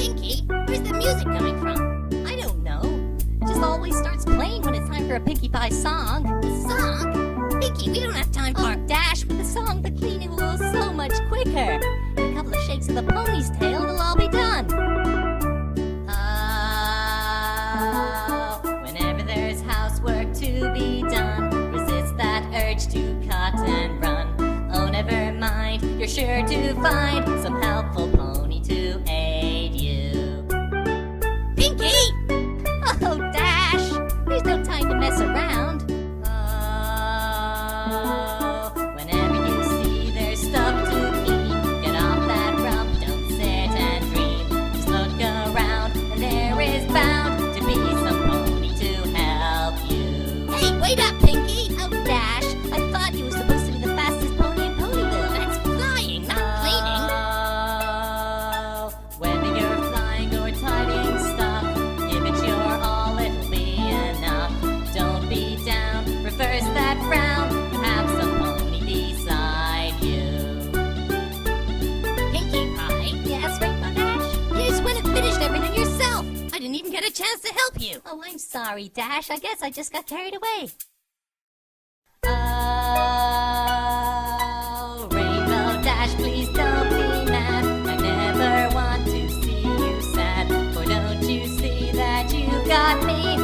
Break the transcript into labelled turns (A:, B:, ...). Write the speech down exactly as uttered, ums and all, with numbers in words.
A: Pinky, where's the music coming from?
B: I don't know. It just always starts playing when it's time for a Pinkie Pie song.
A: A song? Pinky, we don't have time
B: Oh,
A: for...
B: Dash, with the song, the cleaning will go so much quicker. In a couple of shakes of the pony's tail, it'll all be done. Oh, whenever there's housework to be done, resist that urge to cut and run. Oh, never mind, you're sure to find some helpful pony to aid you.
A: Pinky!
B: Oh, Dash, there's no time to mess around. Oh, whenever you see there's stuff to clean, get off that rump, don't sit and dream. Just look around, and there is bound to be some pony to help you.
A: Hey, wait up, Pinky!
B: Oh, Dash, I thought you were supposed to be the fastest pony in Ponyville.
A: That's flying, not cleaning.
B: Oh, whether you're flying or tidying stuff, give it your all, it'll be enough. Don't be down, reverse that frown, you have some pony beside you.
A: Pinkie Pie,
B: Yes, Rainbow Dash?
A: you just went and finished everything yourself. I didn't even get a chance to help you.
B: Oh, I'm sorry, Dash. I guess I just got carried away. Oh, Rainbow Dash, please don't be mad. I never want to see you sad. For don't you see that you got me?